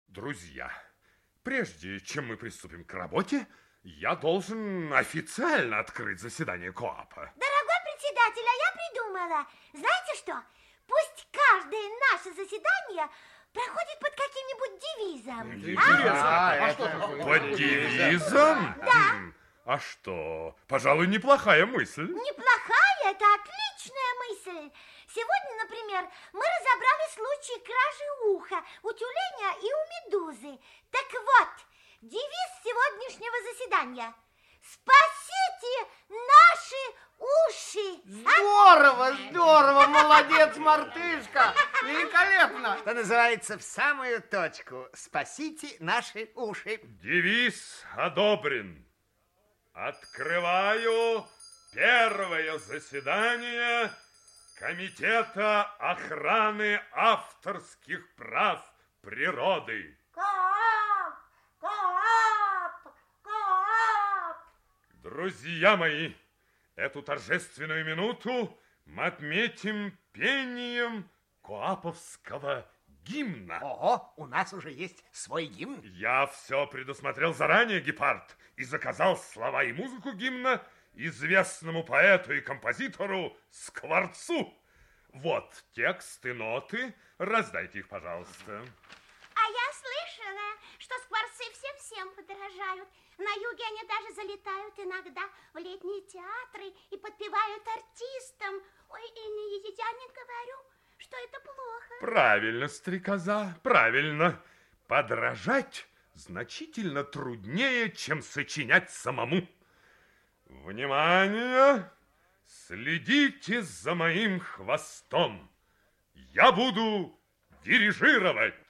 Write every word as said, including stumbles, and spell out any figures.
Друзья, прежде чем мы приступим к работе, я должен официально открыть заседание КоАПа. Дорогой председатель, а я придумала. Знаете что? Пусть каждое наше заседание проходит под каким-нибудь девизом. Девизом? А? А, а что такое? Под девизом? Да. А что? Пожалуй, неплохая мысль. Неплохая, это отличная мысль. Сегодня, например, мы разобрали случай кражи уха у тюленя и у медузы. Так вот, девиз сегодняшнего заседания: спасите наши уши. Здорово, здорово, молодец, мартышка, великолепно. Что называется, в самую точку. Спасите наши уши. Девиз одобрен. Открываю первое заседание Комитета охраны авторских прав природы. КоАП, КоАП, КоАП. Друзья мои, эту торжественную минуту мы отметим пением коаповского гимна. Ого, у нас уже есть свой гимн. Я все предусмотрел заранее, Гепард, и заказал слова и музыку гимна известному поэту и композитору Скворцу. Вот текст и ноты. Раздайте их, пожалуйста. А я слышала, что скворцы всем-всем подражают. На юге они даже залетают иногда в летние театры и подпевают артистам. Ой, и не, я не говорю, что это плохо. Правильно, стрекоза, правильно. Подражать значительно труднее, чем сочинять самому. Внимание! Следите за моим хвостом. Я буду дирижировать.